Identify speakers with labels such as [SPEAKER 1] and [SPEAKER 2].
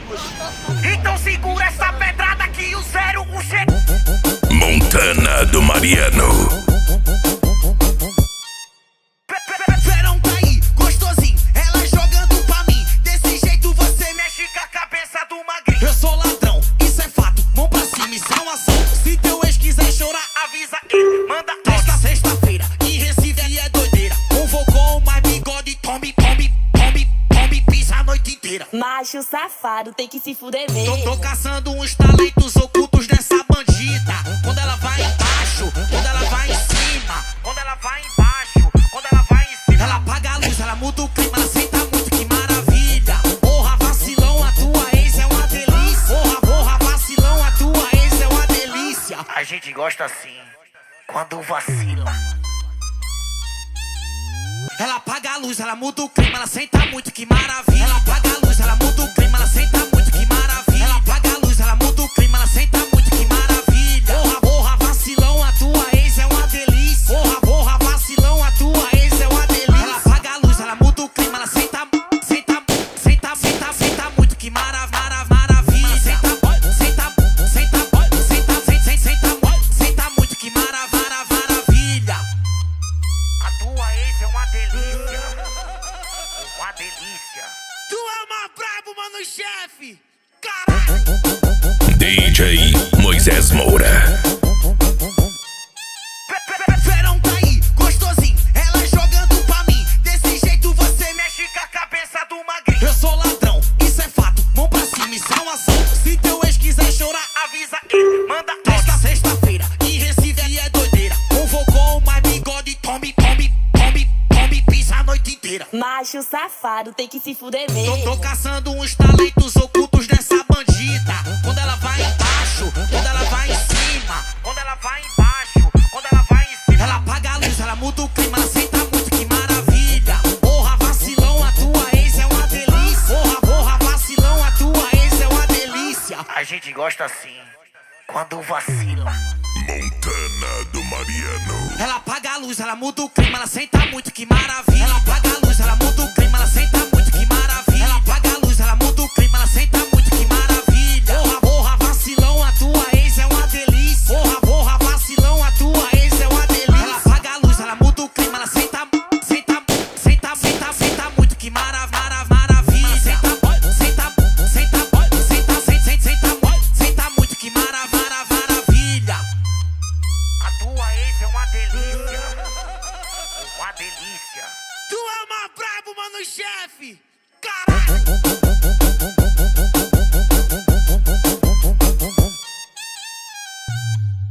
[SPEAKER 1] Então segura essa pedrada que o 017
[SPEAKER 2] Montana do Mariano.
[SPEAKER 1] Verão tá aí, gostosinho, ela jogando pra mim. Desse jeito você mexe com a cabeça do magrinho. Eu sou ladrão, isso é fato, mão pra cima, isso é um assalto. Se teu ex quiser chorar, avisa ele, manda esta sexta-feira, em Recife aí é doideira. Convocou mais bigode, tombe, pisa a noite inteira.
[SPEAKER 3] Macho safado, tem que se fuder mesmo.
[SPEAKER 1] Tô caçando uns talentos ocultos dessa bandida. Quando ela vai embaixo, quando ela vai em cima, quando ela vai embaixo, quando ela vai em cima. Ela apaga a luz, ela muda o clima, ela senta muito, que maravilha. Porra, vacilão, a tua ex é uma delícia. Porra, vacilão, a tua ex é uma delícia. A gente gosta assim, quando vacila. Ela apaga a luz, ela muda o clima, ela senta muito, que maravilha. Ela apaga a luz, ela muda o clima, ela senta muito, que maravilha. Ela apaga a luz, ela muda o clima, ela senta muito, que maravilha. Porra, vacilão, a tua ex é uma delícia. Porra, vacilão, a tua ex é uma delícia. Ela apaga a luz, ela muda o clima, ela senta muito, que maravilha. Senta muito, que maravilha. A tua ex é uma delícia. Uma delícia. Tu é uma brabo, mano, chefe. Caralho.
[SPEAKER 2] DJ Moisés Moura.
[SPEAKER 1] Verão tá aí, gostosinho, ela jogando pra mim. Desse jeito você mexe com a cabeça do magrinho. Eu sou ladrão, isso é fato, mão pra cima, isso é um assalto. Se teu ex quiser chorar, avisa ele, manda esta sexta-feira, em Recife aí é doideira. Convocou mais bigode, tombe, pisa a noite inteira.
[SPEAKER 3] Macho safado, tem que se fuder mesmo.
[SPEAKER 1] Tô caçando uns talentos ocultos dessa bandida. Quando ela vai embaixo, quando ela vai em cima, quando ela vai embaixo, quando ela vai em cima. Ela apaga a luz, ela muda o clima, ela senta muito, que maravilha. Porra, vacilão, a tua ex é uma delícia. Porra, vacilão, a tua ex é uma delícia. A gente gosta assim, quando vacila.
[SPEAKER 2] Montana do Mariano.
[SPEAKER 1] Ela apaga a luz, ela muda o clima, ela senta muito, que maravilha. Ela apaga a luz, ela muda o clima, ela senta muito.